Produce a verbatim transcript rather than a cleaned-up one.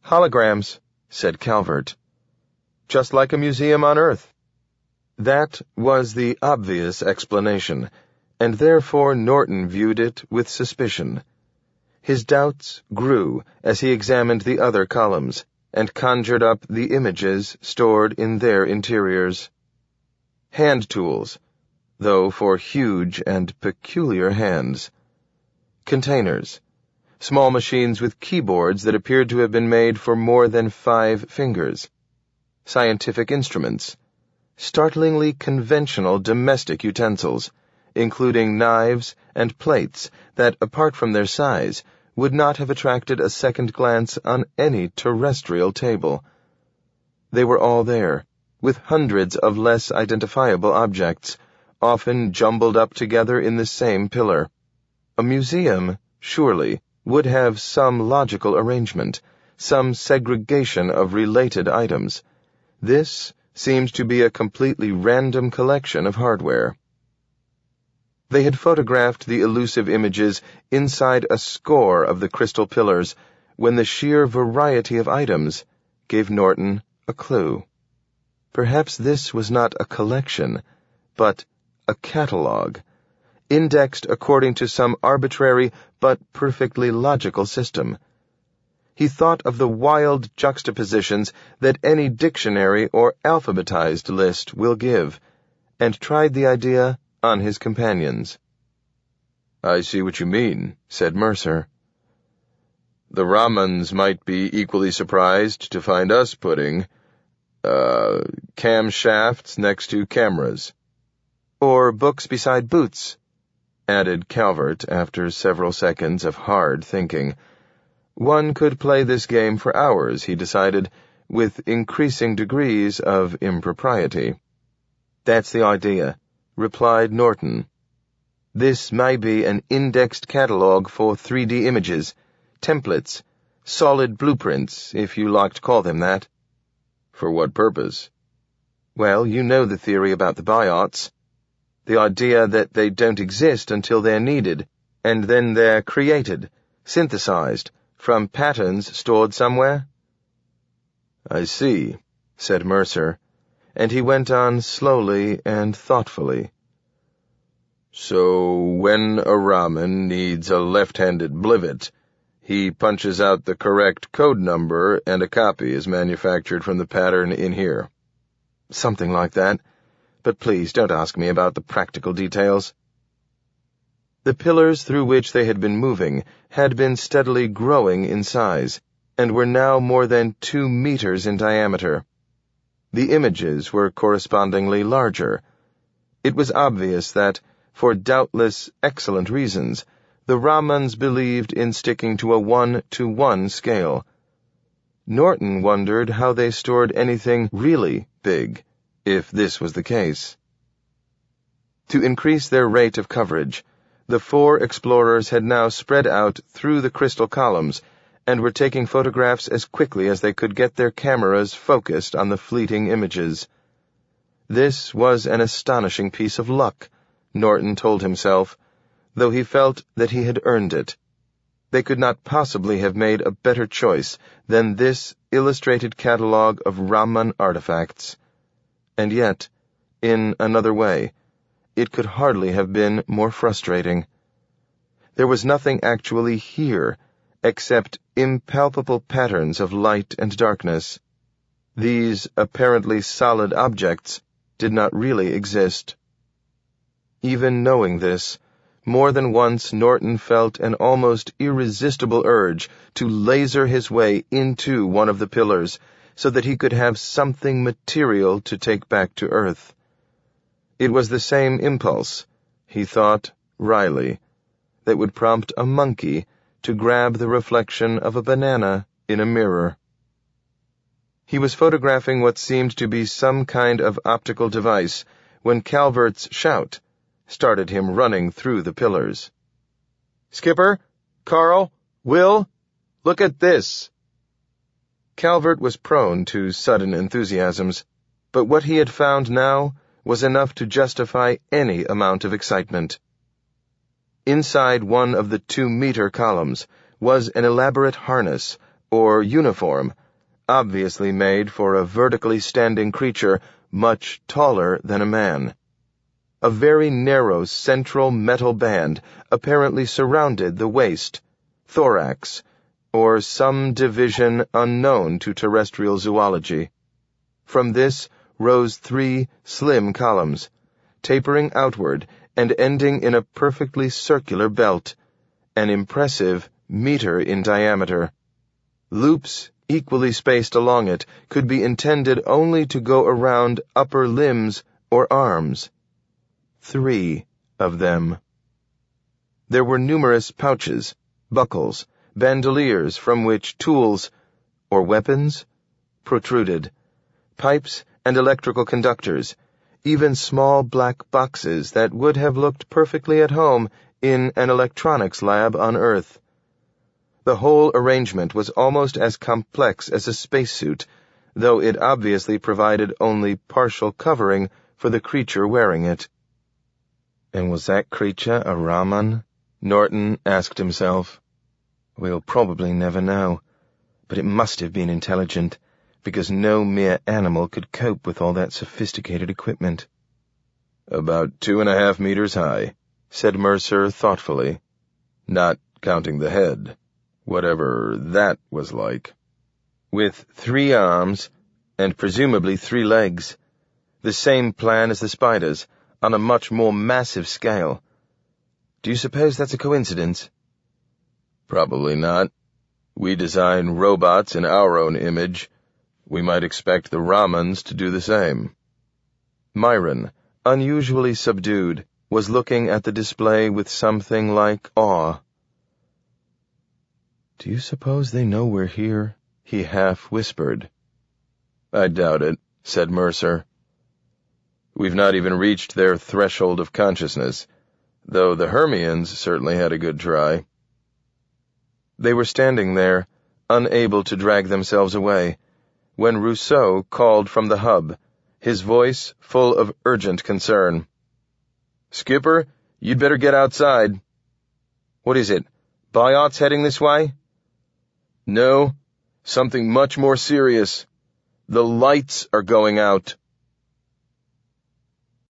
Holograms, said Calvert. Just like a museum on Earth. That was the obvious explanation, and therefore Norton viewed it with suspicion. His doubts grew as he examined the other columns, and conjured up the images stored in their interiors. Hand tools, though for huge and peculiar hands. Containers, small machines with keyboards that appeared to have been made for more than five fingers. Scientific instruments, startlingly conventional domestic utensils, including knives and plates that, apart from their size, would not have attracted a second glance on any terrestrial table. They were all there, with hundreds of less identifiable objects, often jumbled up together in the same pillar. A museum, surely, would have some logical arrangement, some segregation of related items. This seemed to be a completely random collection of hardware. They had photographed the elusive images inside a score of the crystal pillars when the sheer variety of items gave Norton a clue. Perhaps this was not a collection, but a catalogue, indexed according to some arbitrary but perfectly logical system. He thought of the wild juxtapositions that any dictionary or alphabetized list will give, and tried the idea on his companions. "I see what you mean," said Mercer. "The Ramans might be equally surprised to find us putting, uh, camshafts next to cameras." "Or books beside boots," added Calvert after several seconds of hard thinking. One could play this game for hours, he decided, with increasing degrees of impropriety. "That's the idea," replied Norton. "This may be an indexed catalog for three D images, templates, solid blueprints, if you like to call them that." "For what purpose?" "Well, you know the theory about the biots. The idea that they don't exist until they're needed, and then they're created, synthesized, from patterns stored somewhere." "I see," said Mercer, and he went on slowly and thoughtfully. "So when a Raman needs a left-handed blivet, he punches out the correct code number and a copy is manufactured from the pattern in here." "Something like that. But please don't ask me about the practical details." The pillars through which they had been moving had been steadily growing in size, and were now more than two meters in diameter. The images were correspondingly larger. It was obvious that, for doubtless excellent reasons, the Ramans believed in sticking to a one-to-one scale. Norton wondered how they stored anything really big, if this was the case. To increase their rate of coverage, the four explorers had now spread out through the crystal columns and were taking photographs as quickly as they could get their cameras focused on the fleeting images. This was an astonishing piece of luck, Norton told himself, though he felt that he had earned it. They could not possibly have made a better choice than this illustrated catalogue of Raman artifacts. And yet, in another way, it could hardly have been more frustrating. There was nothing actually here, except impalpable patterns of light and darkness. These apparently solid objects did not really exist. Even knowing this, more than once Norton felt an almost irresistible urge to laser his way into one of the pillars so that he could have something material to take back to Earth. It was the same impulse, he thought wryly, that would prompt a monkey to grab the reflection of a banana in a mirror. He was photographing what seemed to be some kind of optical device when Calvert's shout started him running through the pillars. "Skipper? Carl? Will? Look at this!" Calvert was prone to sudden enthusiasms, but what he had found now was enough to justify any amount of excitement. Inside one of the two-meter columns was an elaborate harness, or uniform, obviously made for a vertically standing creature much taller than a man. A very narrow central metal band apparently surrounded the waist, thorax, or some division unknown to terrestrial zoology. From this rose three slim columns, tapering outward and ending in a perfectly circular belt, an impressive meter in diameter. Loops equally spaced along it could be intended only to go around upper limbs or arms. Three of them. There were numerous pouches, buckles, bandoliers from which tools, or weapons, protruded, pipes and electrical conductors, even small black boxes that would have looked perfectly at home in an electronics lab on Earth. The whole arrangement was almost as complex as a spacesuit, though it obviously provided only partial covering for the creature wearing it. And was that creature a Raman? Norton asked himself. We'll probably never know, but it must have been intelligent, because no mere animal could cope with all that sophisticated equipment. About two and a half meters high, said Mercer thoughtfully, not counting the head, whatever that was like. With three arms, and presumably three legs, the same plan as the spiders, on a much more massive scale. Do you suppose that's a coincidence? Probably not. We design robots in our own image. We might expect the Ramans to do the same. Myron, unusually subdued, was looking at the display with something like awe. Do you suppose they know we're here? He half whispered. I doubt it, said Mercer. We've not even reached their threshold of consciousness, though the Hermians certainly had a good try. They were standing there, unable to drag themselves away, when Rousseau called from the hub, his voice full of urgent concern. Skipper, you'd better get outside. What is it? Biot's heading this way? No, something much more serious. The lights are going out.